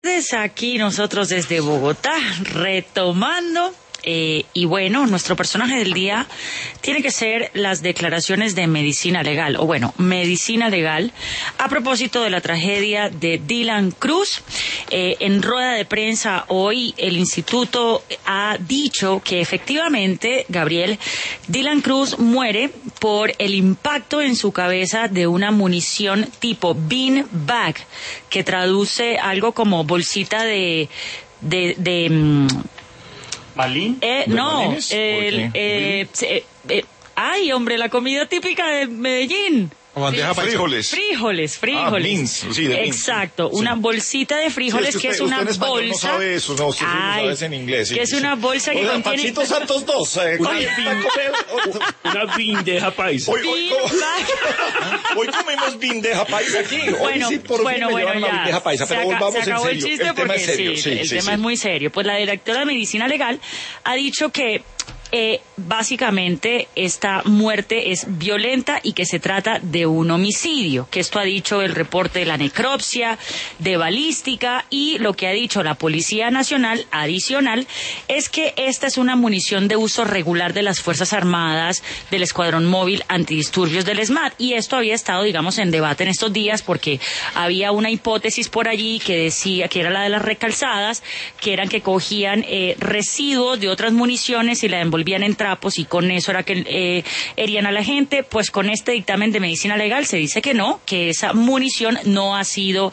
Aquí nosotros desde Bogotá, retomando, y bueno, nuestro personaje del día tiene que ser las declaraciones de medicina legal, o bueno, medicina legal, a propósito de la tragedia de Dylan Cruz. En rueda de prensa hoy, el instituto ha dicho que efectivamente, Gabriel, Dylan Cruz muere por el impacto en su cabeza de una munición tipo bean bag, que traduce algo como bolsita de ¿Balín? No, ay, hombre, la comida típica de Medellín. Bandeja frijoles. Frijoles. Beans, sí, de beans. Exacto, una bolsita de frijoles, sí, que es una bolsa. No sabe eso, no, usted no sabe eso en inglés. Que es una bolsa que contiene... Panchito Santos 2. Una bandeja paisa. Hoy comemos bandeja paisa aquí. Bueno, ya. Bandeja paisa, pero volvamos en serio. El chiste, tema es serio. El tema es muy serio. Pues la directora de Medicina Legal ha dicho que básicamente esta muerte es violenta y que se trata de un homicidio, que esto ha dicho el reporte de la necropsia, de balística, y lo que ha dicho la Policía Nacional adicional es que esta es una munición de uso regular de las Fuerzas Armadas, del Escuadrón Móvil Antidisturbios del ESMAD, y esto había estado, digamos, en debate en estos días porque había una hipótesis por allí que decía que era la de las recalzadas, que eran que cogían residuos de otras municiones y la envolvían en trapos, y con eso era que herían a la gente. Pues con este dictamen de medicina legal se dice que no, que esa munición no ha sido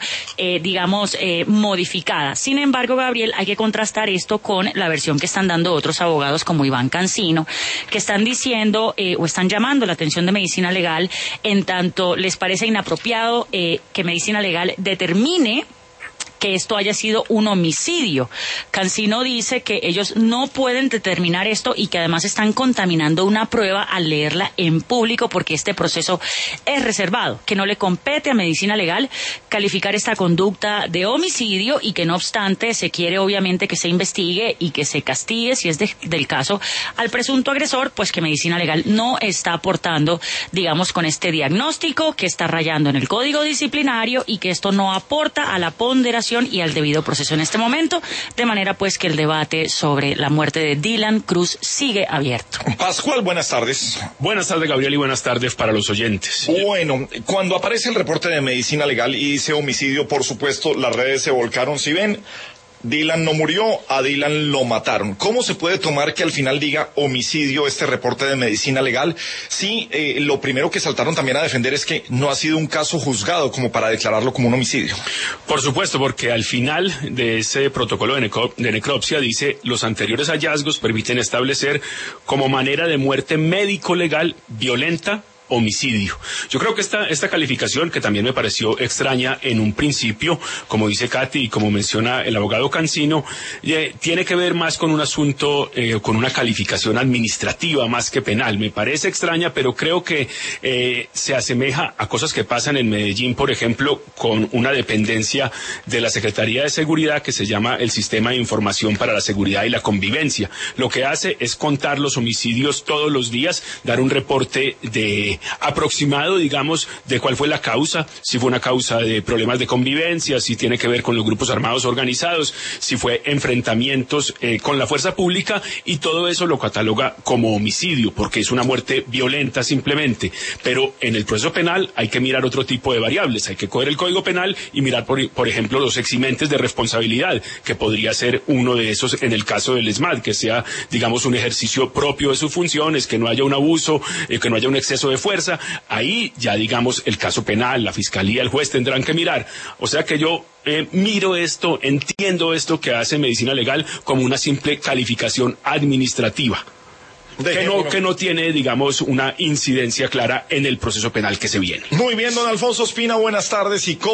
modificada. Sin embargo, Gabriel, hay que contrastar esto con la versión que están dando otros abogados como Iván Cancino, que están diciendo o están llamando la atención de medicina legal en tanto les parece inapropiado que medicina legal determine que esto haya sido un homicidio. Cancino dice que ellos no pueden determinar esto y que además están contaminando una prueba al leerla en público, porque este proceso es reservado, que no le compete a medicina legal calificar esta conducta de homicidio, y que no obstante se quiere obviamente que se investigue y que se castigue, si es del caso, al presunto agresor, pues que medicina legal no está aportando, digamos, con este diagnóstico, que está rayando en el código disciplinario y que esto no aporta a la ponderación y al debido proceso en este momento, de manera pues que el debate sobre la muerte de Dylan Cruz sigue abierto. Pascual, buenas tardes. Buenas tardes, Gabriel, y buenas tardes para los oyentes. Bueno, cuando aparece el reporte de medicina legal y dice homicidio, por supuesto, las redes se volcaron. Si ven, Dylan no murió, a Dylan lo mataron. ¿Cómo se puede tomar que al final diga homicidio este reporte de medicina legal? Sí, lo primero que saltaron también a defender es que no ha sido un caso juzgado como para declararlo como un homicidio. Por supuesto, porque al final de ese protocolo de necropsia dice: los anteriores hallazgos permiten establecer como manera de muerte médico-legal violenta homicidio. Yo creo que esta calificación, que también me pareció extraña en un principio, como dice Katy y como menciona el abogado Cancino, tiene que ver más con un asunto, con una calificación administrativa más que penal. Me parece extraña, pero creo que se asemeja a cosas que pasan en Medellín, por ejemplo, con una dependencia de la Secretaría de Seguridad que se llama el Sistema de Información para la Seguridad y la Convivencia. Lo que hace es contar los homicidios todos los días, dar un reporte aproximado, digamos, de cuál fue la causa, si fue una causa de problemas de convivencia, si tiene que ver con los grupos armados organizados, si fue enfrentamientos con la fuerza pública, y todo eso lo cataloga como homicidio, porque es una muerte violenta simplemente. Pero en el proceso penal hay que mirar otro tipo de variables, hay que coger el Código Penal y mirar, por ejemplo, los eximentes de responsabilidad, que podría ser uno de esos en el caso del ESMAD, que sea, digamos, un ejercicio propio de sus funciones, que no haya un abuso, que no haya un exceso de fuerza. Ahí ya, digamos, el caso penal, la fiscalía, el juez tendrán que mirar. O sea que yo miro esto, entiendo esto que hace medicina legal como una simple calificación administrativa, que no tiene, digamos, una incidencia clara en el proceso penal que se viene. Muy bien, don Alfonso Espina, buenas tardes. ¿Y cómo